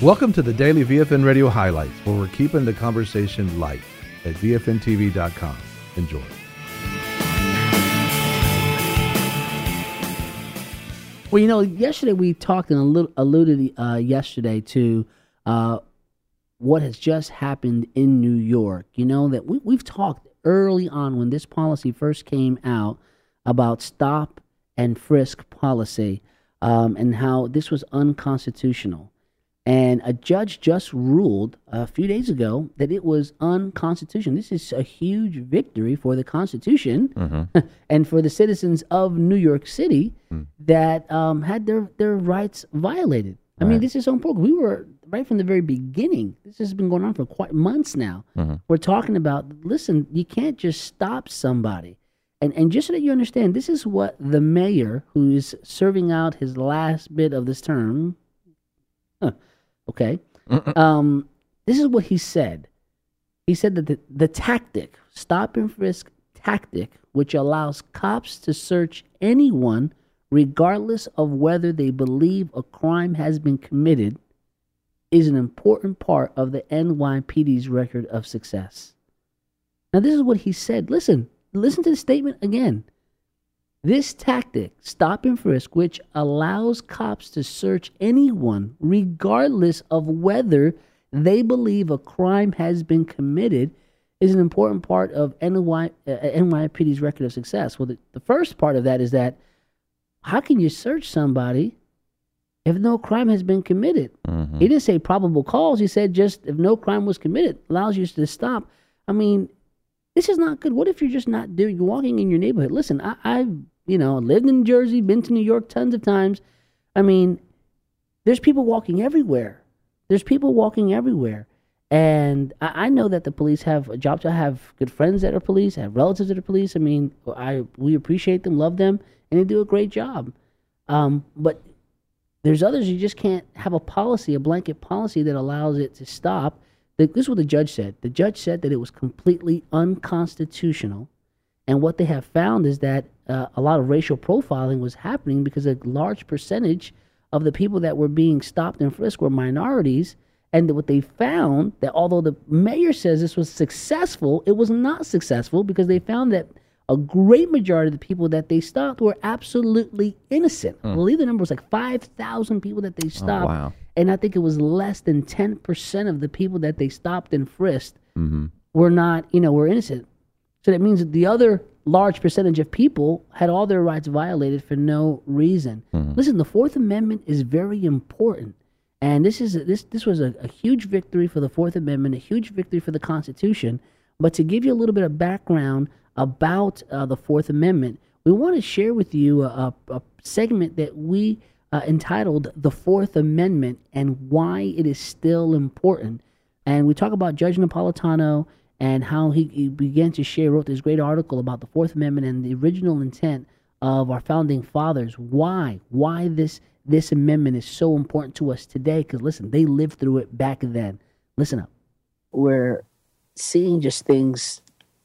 Welcome to the Daily VFN Radio Highlights, where we're keeping the conversation light at VFNTV.com. Enjoy. Well, yesterday we talked and alluded yesterday to what has just happened in New York. You know, that we've talked early on when this policy first came out about stop and frisk policy and how this was unconstitutional. And a judge just ruled a few days ago that it was unconstitutional. This is a huge victory for the Constitution and for the citizens of New York City that had their rights violated. I mean, this is so important. We were, right from the very beginning, this has been going on for quite months now. We're talking about, listen, you can't just stop somebody. And just so that you understand, this is what the mayor, who is serving out his last bit of this term, this is what he said. He said that the tactic, stop and frisk tactic, which allows cops to search anyone regardless of whether they believe a crime has been committed, is an important part of the NYPD's record of success. Now, this is what he said. Listen to the statement again. This tactic, stop and frisk, which allows cops to search anyone regardless of whether they believe a crime has been committed, is an important part of NYPD's record of success. Well, the first part of that is that how can you search somebody if no crime has been committed? He didn't say probable cause. He said just if no crime was committed, allows you to stop. I mean, this is not good. What if you're just not doing, you're walking in your neighborhood? Listen, I've lived in New Jersey, been to New York tons of times. I mean, there's people walking everywhere. And I know that the police have a job. I have good friends that are police, I have relatives that are police. I mean, we appreciate them, love them, and they do a great job. But there's others you just can't have a policy, a blanket policy that allows it to stop. This is what the judge said. The judge said that it was completely unconstitutional. And what they have found is that a lot of racial profiling was happening because a large percentage of the people that were being stopped and frisked were minorities. And what they found, that although the mayor says this was successful, it was not successful because they found that a great majority of the people that they stopped were absolutely innocent. I believe the number was like 5,000 people that they stopped. Oh, wow. And I think it was less than 10% of the people that they stopped and frisked were not, were innocent. So that means that the other large percentage of people had all their rights violated for no reason. Listen, the Fourth Amendment is very important. And this was a huge victory for the Fourth Amendment, a huge victory for the Constitution. But to give you a little bit of background about the Fourth Amendment, we want to share with you a segment that we entitled The Fourth Amendment and Why It Is Still Important. And we talk about Judge Napolitano and how he began to wrote this great article about the Fourth Amendment and the original intent of our founding fathers. Why this amendment is so important to us today, because listen, they lived through it back then. Listen up. We're seeing just things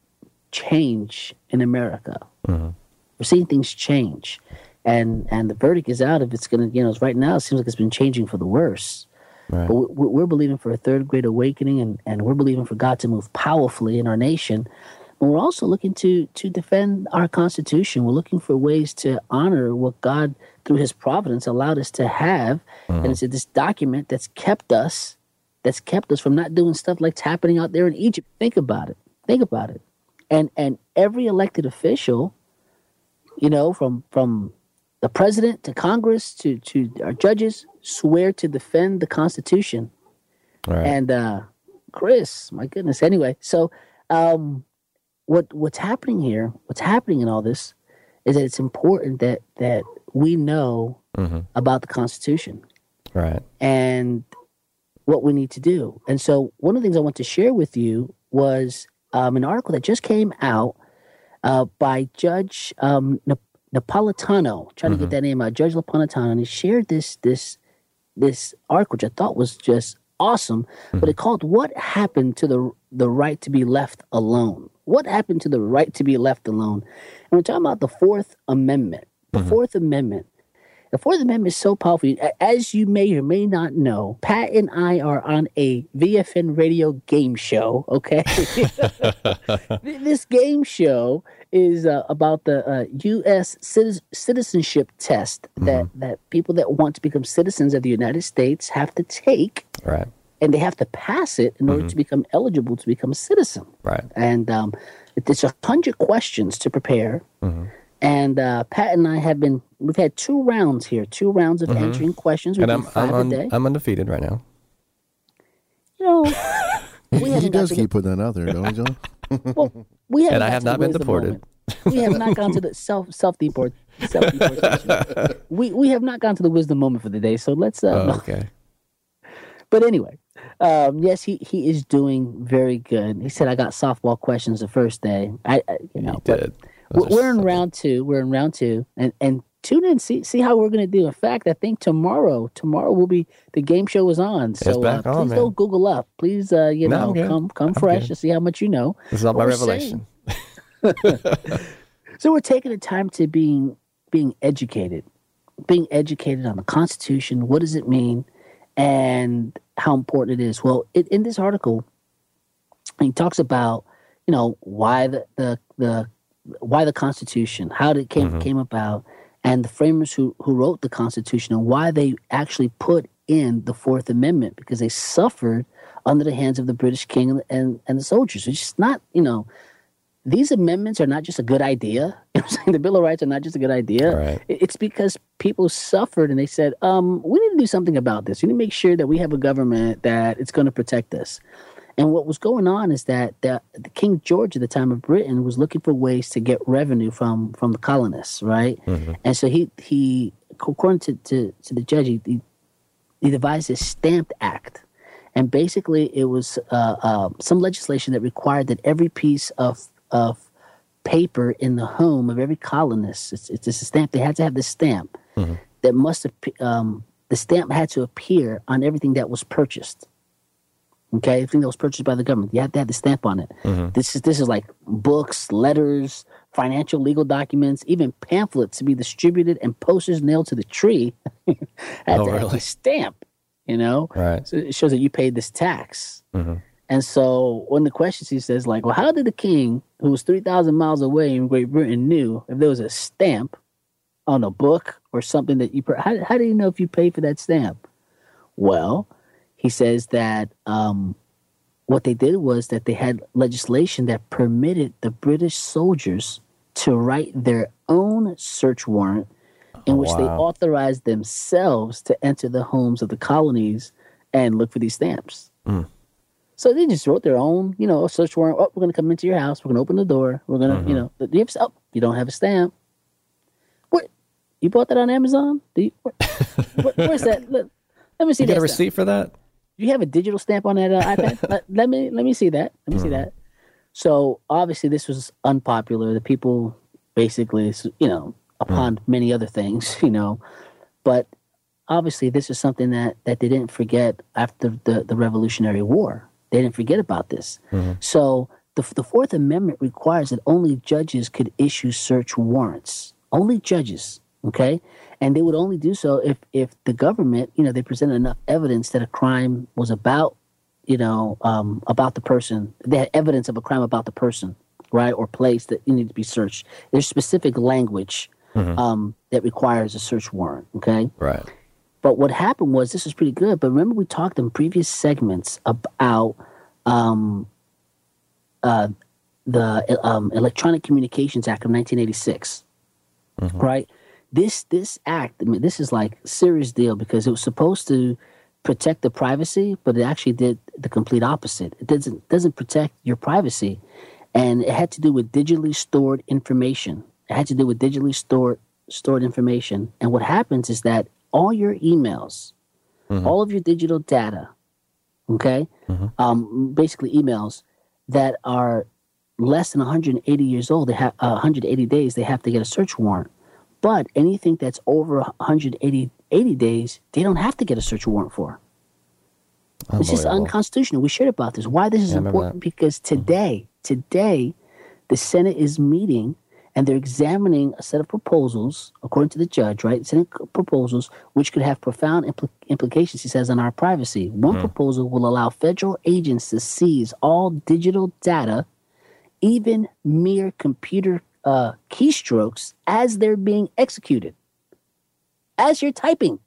change in America. We're seeing things change. And the verdict is out if it's going to, right now it seems like it's been changing for the worse. Right. But we're believing for a third great awakening, and we're believing for God to move powerfully in our nation. But we're also looking to defend our Constitution. We're looking for ways to honor what God, through his providence, allowed us to have. And it's this document that's kept us from not doing stuff like it's happening out there in Egypt. Think about it. And every elected official, from the president to Congress to our judges, swear to defend the Constitution. Right. And Chris, my goodness. Anyway, so what's happening here, what's happening in all this, is that it's important that we know about the Constitution, right, and what we need to do. And so one of the things I want to share with you was an article that just came out by Judge Napolitano. Trying to get that name out, Judge Napolitano, and he shared this article, which I thought was just awesome. But it called "What Happened to the Right to Be Left Alone." What happened to the right to be left alone? And we're talking about the Fourth Amendment. The Fourth Amendment The Fourth Amendment is so powerful. As you may or may not know, Pat and I are on a VFN radio game show, okay? This game show is about the U.S. citizenship test that people that want to become citizens of the United States have to take. Right. And they have to pass it in order to become eligible to become a citizen. Right. And it's 100 questions to prepare. And Pat and I we've had 2 rounds here, 2 rounds of answering questions. And I'm undefeated right now. You know, he does keep putting that out there, don't he, John? Well, we have. And I have not been deported. We have not gone to the self-deportation. We have not gone to the wisdom moment for the day. So let's. Okay. But anyway, yes, he is doing very good. He said I got softball questions the first day. You did. We're in round 2. We're in round 2, and tune in, see how we're going to do. In fact, I think tomorrow will be the game show is on. So it's back on, please don't Google up. Please, come fresh to see how much you know. This is all my revelation. So we're taking the time to being educated on the Constitution. What does it mean, and how important it is? Well, in this article, he talks about why the Constitution, how it came about, and the framers who wrote the Constitution, and why they actually put in the Fourth Amendment, because they suffered under the hands of the British king and the soldiers. It's just not, these amendments are not just a good idea. The Bill of Rights are not just a good idea. Right. It's because people suffered and they said, we need to do something about this. We need to make sure that we have a government that it's going to protect us. And what was going on is that the King George at the time of Britain was looking for ways to get revenue from the colonists, right? And so he according to the judge, he devised this Stamp Act. And basically it was some legislation that required that every piece of paper in the home of every colonist, it's a stamp. They had to have this stamp that the stamp had to appear on everything that was purchased. Okay, everything that was purchased by the government, you have to have the stamp on it. This is like books, letters, financial, legal documents, even pamphlets to be distributed, and posters nailed to the tree had to have a stamp. Right. So it shows that you paid this tax. And so one of the questions he says, like, well, how did the king, who was 3,000 miles away in Great Britain, knew if there was a stamp on a book or something that how do you know if you paid for that stamp? Well, he says that what they did was that they had legislation that permitted the British soldiers to write their own search warrant in which they authorized themselves to enter the homes of the colonies and look for these stamps. So they just wrote their own, search warrant. Oh, we're going to come into your house. We're going to open the door. We're going to, you don't have a stamp. What? You bought that on Amazon? Where's that? Let me see that. You get a receipt for that? Do you have a digital stamp on that iPad? Let me see that. Let me see that. So obviously this was unpopular. The people basically, upon many other things, but obviously this is something that they didn't forget after the Revolutionary War. They didn't forget about this. So the Fourth Amendment requires that only judges could issue search warrants. Only judges, okay? And they would only do so if the government, they presented enough evidence that a crime was about the person. They had evidence of a crime about the person, right, or place that needed to be searched. There's specific language that requires a search warrant, okay? Right. But what happened was, this was pretty good, but remember we talked in previous segments about the Electronic Communications Act of 1986, right? This act, this is like a serious deal, because it was supposed to protect the privacy, but it actually did the complete opposite. It doesn't protect your privacy, and it had to do with digitally stored information. Stored information, and what happens is that all your emails, all of your digital data, okay, basically emails that are less than 180 years old, they have 180 days, they have to get a search warrant. But anything that's over 180 days, they don't have to get a search warrant for. It's just unconstitutional. We shared about this. Why this is important? Because today, the Senate is meeting, and they're examining a set of proposals, according to the judge, right? Senate proposals, which could have profound implications, he says, on our privacy. One proposal will allow federal agents to seize all digital data, even mere computer keystrokes, as they're being executed, as you're typing,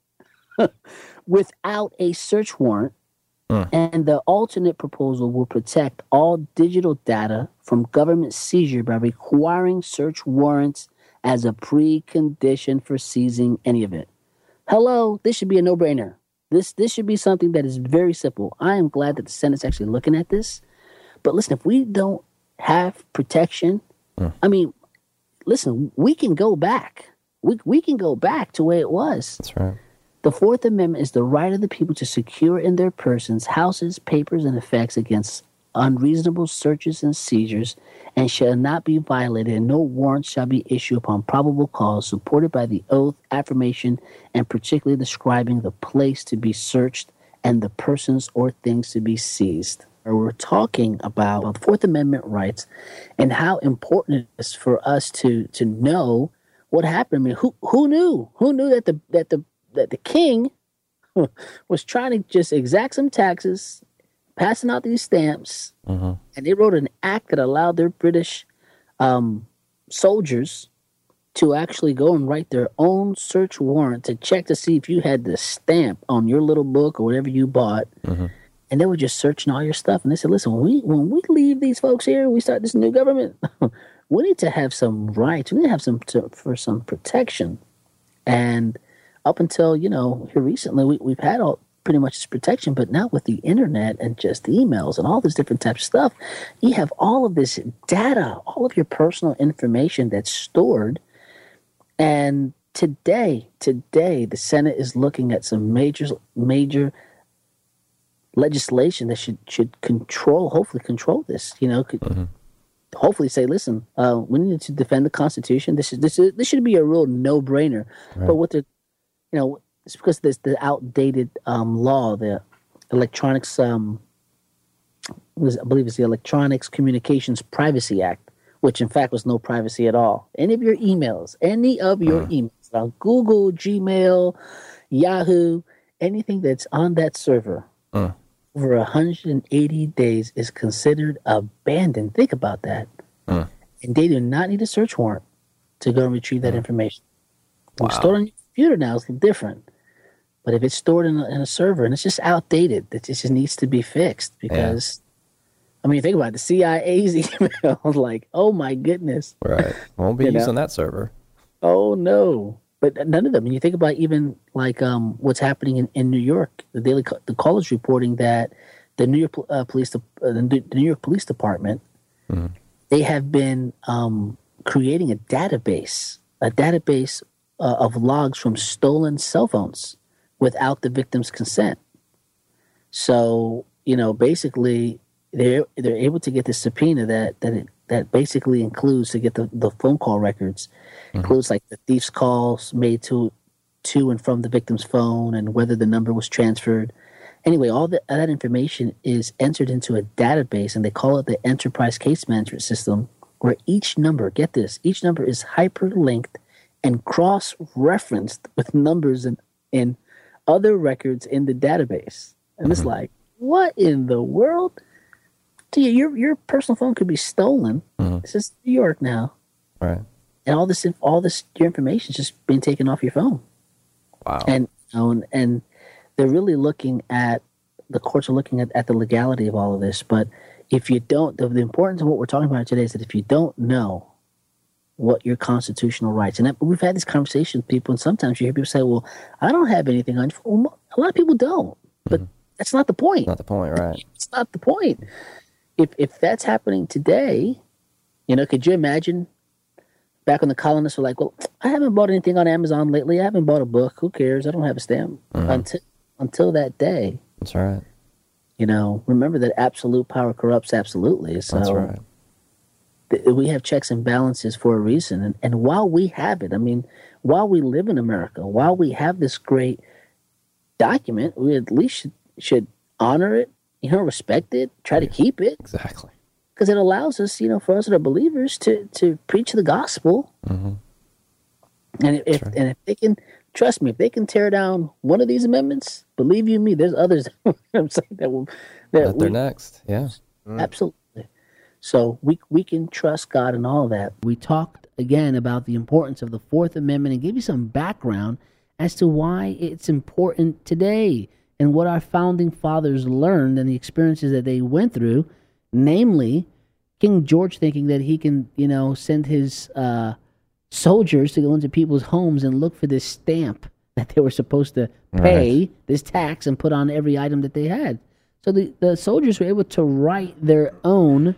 without a search warrant. And the alternate proposal will protect all digital data from government seizure by requiring search warrants as a precondition for seizing any of it. Hello, this should be a no-brainer. This should be something that is very simple. I am glad that the Senate's actually looking at this. But listen, if we don't have protection, I mean, listen, we can go back. We can go back to where it was. That's right. The Fourth Amendment is the right of the people to secure in their persons, houses, papers, and effects against unreasonable searches and seizures, and shall not be violated, and no warrant shall be issued upon probable cause, supported by the oath, affirmation, and particularly describing the place to be searched and the persons or things to be seized. We're talking about the Fourth Amendment rights and how important it is for us to know what happened. I mean, who knew? Who knew that the king was trying to just exact some taxes, passing out these stamps, and they wrote an act that allowed their British soldiers to actually go and write their own search warrant to check to see if you had the stamp on your little book or whatever you bought. And they were just searching all your stuff. And they said, listen, when we leave these folks here, we start this new government, we need to have some rights. We need to have for some protection. And up until, here recently, we've had pretty much this protection. But now with the internet and just emails and all this different types of stuff, you have all of this data, all of your personal information that's stored. And today, the Senate is looking at some major legislation that should hopefully control this. Hopefully say, listen, we need to defend the Constitution. This should be a real no-brainer. Right. But what it's because there's the outdated law, the electronics. I believe it's the Electronics Communications Privacy Act, which in fact was no privacy at all. Any of your emails on Google, Gmail, Yahoo, anything that's on that server over 180 days is considered abandoned. Think about that. And they do not need a search warrant to go and retrieve that information. Wow. It's stored on your computer now, it's different. But if it's stored in a server and it's just outdated, it just needs to be fixed because, I mean, think about it, the CIA's email, like, oh my goodness. Right. Won't be used on that server. Oh no. But none of them. And you think about even like what's happening in New York. The Call is reporting that the New York the New York Police Department, they have been creating a database of logs from stolen cell phones without the victim's consent. So basically they're able to get the subpoena that basically includes to get the phone call records. Includes like the thief's calls made to and from the victim's phone and whether the number was transferred. Anyway, all that information is entered into a database, and they call it the Enterprise Case Management System, where each number is hyperlinked and cross-referenced with numbers in other records in the database. And it's like, what in the world? Your personal phone could be stolen. This is New York now. Right. And all this your information is just being taken off your phone. Wow. And they're really the courts are looking at the legality of all of this. But if you don't, the importance of what we're talking about today is that if you don't know what your constitutional rights, and we've had this conversation with people, and sometimes you hear people say, well, I don't have anything on you. Well, a lot of people don't. But that's not the point. Not the point, right. It's not the point. If that's happening today, could you imagine back when the colonists were like, well, I haven't bought anything on Amazon lately. I haven't bought a book. Who cares? I don't have a stamp. Until that day. That's right. Remember that absolute power corrupts absolutely. So that's right. We have checks and balances for a reason. And while we have it, while we live in America, while we have this great document, we at least should honor it, respect it, try to keep it. Exactly. because it allows us, for us that are believers to preach the gospel. Mm-hmm. And if they can, trust me, if they can tear down one of these amendments, believe you me, there's others I'm saying that they're next. Yeah. Absolutely. So we can trust God in all that. We talked again about the importance of the Fourth Amendment and gave you some background as to why it's important today and what our founding fathers learned and the experiences that they went through, namely King George thinking that he can, send his soldiers to go into people's homes and look for this stamp that they were supposed to pay, this tax, and put on every item that they had. So the soldiers were able to write their own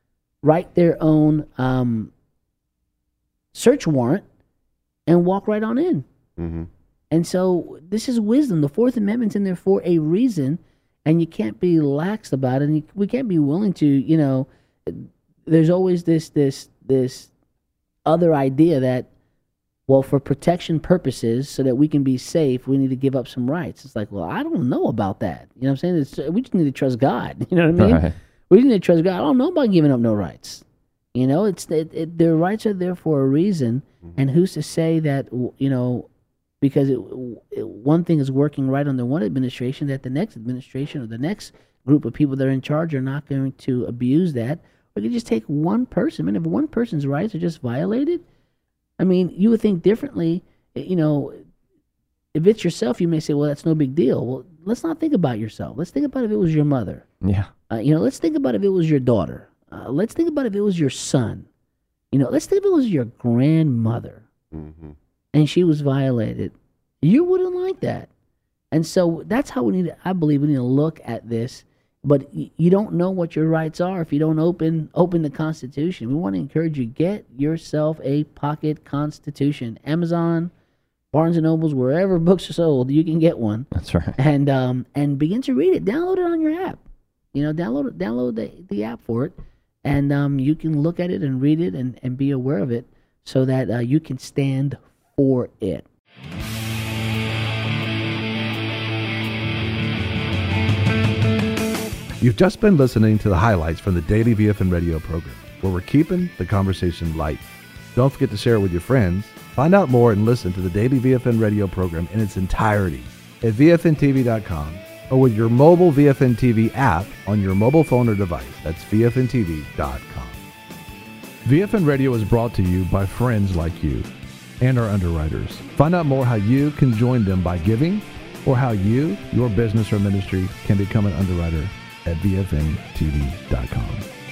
search warrant and walk right on in. Mm-hmm. And so this is wisdom. The Fourth Amendment's in there for a reason, and you can't be lax about it. And we can't be willing to, there's always this other idea that, well, for protection purposes, so that we can be safe, we need to give up some rights. It's like, well, I don't know about that. You know what I'm saying? We just need to trust God. You know what I mean? Right. We need to trust God. I don't know about giving up no rights. Their rights are there for a reason. Mm-hmm. And who's to say that, because one thing is working right under one administration, that the next administration or the next group of people that are in charge are not going to abuse that. We could just take one person. I mean, if one person's rights are just violated, I mean, you would think differently. If it's yourself, you may say, well, that's no big deal. Well, let's not think about yourself. Let's think about if it was your mother. Yeah. Let's think about if it was your daughter. Let's think about if it was your son. Let's think if it was your grandmother. Mm-hmm. And she was violated. You wouldn't like that. And so that's how I believe we need to look at this. But you don't know what your rights are if you don't open the Constitution. We want to encourage you, get yourself a pocket Constitution. Amazon, Barnes & Nobles, wherever books are sold, you can get one. That's right. And begin to read it. Download it on your app. Download the app for it. And you can look at it and read it and be aware of it so that you can stand for it. You've just been listening to the highlights from the Daily VFN Radio program, where we're keeping the conversation light. Don't forget to share it with your friends. Find out more and listen to the Daily VFN Radio program in its entirety at VFNTV.com or with your mobile VFN TV app on your mobile phone or device. That's VFNTV.com. VFN Radio is brought to you by friends like you and our underwriters. Find out more how you can join them by giving or how you, your business or ministry can become an underwriter at VFNTV.com.